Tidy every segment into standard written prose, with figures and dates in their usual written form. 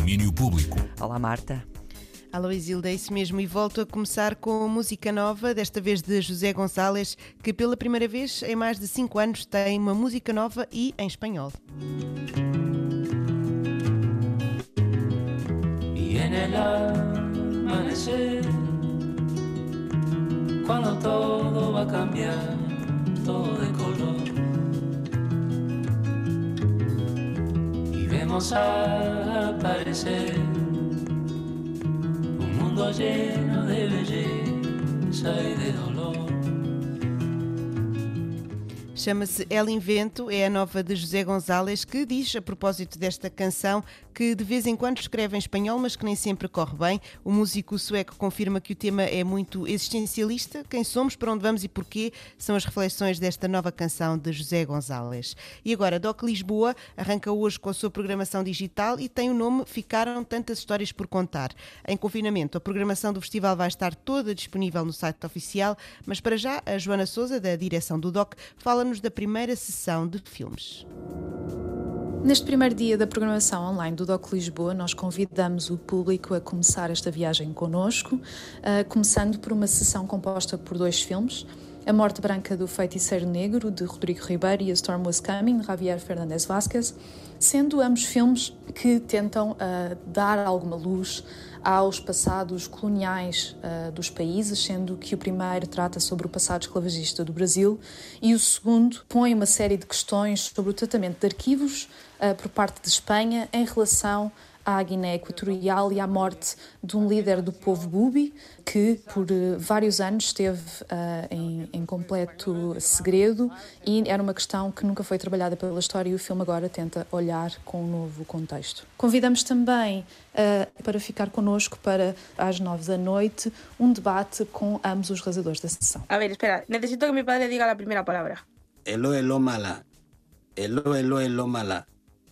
Domínio público. Olá, Marta. Alô, Isilda, é isso mesmo, e volto a começar com música nova, desta vez de José González, que pela primeira vez em mais de 5 anos tem uma música nova e em espanhol. Y en el amanecer, cuando todo va a cambiar, todo de color, y vemos aparecer un mundo lleno de belleza y de dolor. Chama-se El Invento, é a nova de José González, que diz, a propósito desta canção, que de vez em quando escreve em espanhol, mas que nem sempre corre bem. O músico sueco confirma que o tema é muito existencialista. Quem somos, para onde vamos e porquê, são as reflexões desta nova canção de José González. E agora, DOC Lisboa arranca hoje com a sua programação digital e tem o nome Ficaram Tantas Histórias por Contar. Em confinamento, a programação do festival vai estar toda disponível no site oficial, mas para já, a Joana Sousa, da direção do DOC, fala-nos da primeira sessão de filmes. Neste primeiro dia da programação online do DOC Lisboa, nós convidamos o público a começar esta viagem connosco, começando por uma sessão composta por 2 filmes: A Morte Branca do Feiticeiro Negro, de Rodrigo Ribeiro, e A Storm Was Coming, de Javier Fernández Vázquez, sendo ambos filmes que tentam dar alguma luz aos passados coloniais dos países, sendo que o primeiro trata sobre o passado escravagista do Brasil e o segundo põe uma série de questões sobre o tratamento de arquivos por parte de Espanha em relação à Guiné Equatorial e à morte de um líder do povo Bubi, que por vários anos esteve em completo segredo, e era uma questão que nunca foi trabalhada pela história, e o filme agora tenta olhar com um novo contexto. Convidamos também para ficar connosco para, às 9 da noite, um debate com ambos os realizadores da sessão. A ver, espera, necesito que mi padre diga la primera palabra. Elo, elo, mala. Elo, elo, elo, mala.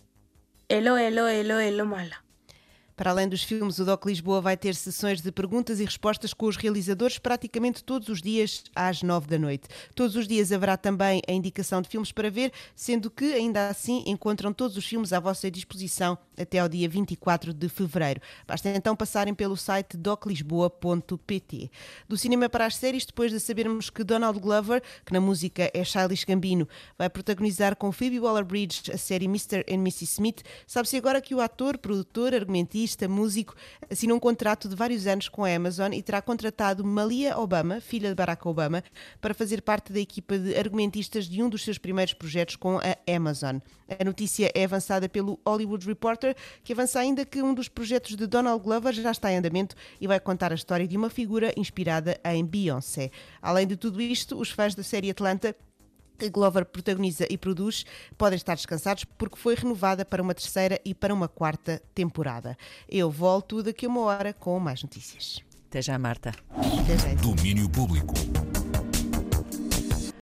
Elo, elo, elo, elo, mala. Para além dos filmes, o DOC Lisboa vai ter sessões de perguntas e respostas com os realizadores praticamente todos os dias às 9 da noite. Todos os dias haverá também a indicação de filmes para ver, sendo que ainda assim encontram todos os filmes à vossa disposição até ao dia 24 de fevereiro. Basta então passarem pelo site doclisboa.pt. Do cinema para as séries, depois de sabermos que Donald Glover, que na música é Childish Gambino, vai protagonizar com Phoebe Waller-Bridge a série Mr. and Mrs. Smith, sabe-se agora que o ator, produtor, argumentista, músico, assinou um contrato de vários anos com a Amazon e terá contratado Malia Obama, filha de Barack Obama, para fazer parte da equipa de argumentistas de um dos seus primeiros projetos com a Amazon. A notícia é avançada pelo Hollywood Reporter, que avança ainda que um dos projetos de Donald Glover já está em andamento e vai contar a história de uma figura inspirada em Beyoncé. Além de tudo isto, os fãs da série Atlanta, que Glover protagoniza e produz, podem estar descansados porque foi renovada para uma 3ª e para uma 4ª temporada. Eu volto daqui a 1 hora com mais notícias. Até já, Marta. Até já. Domínio público.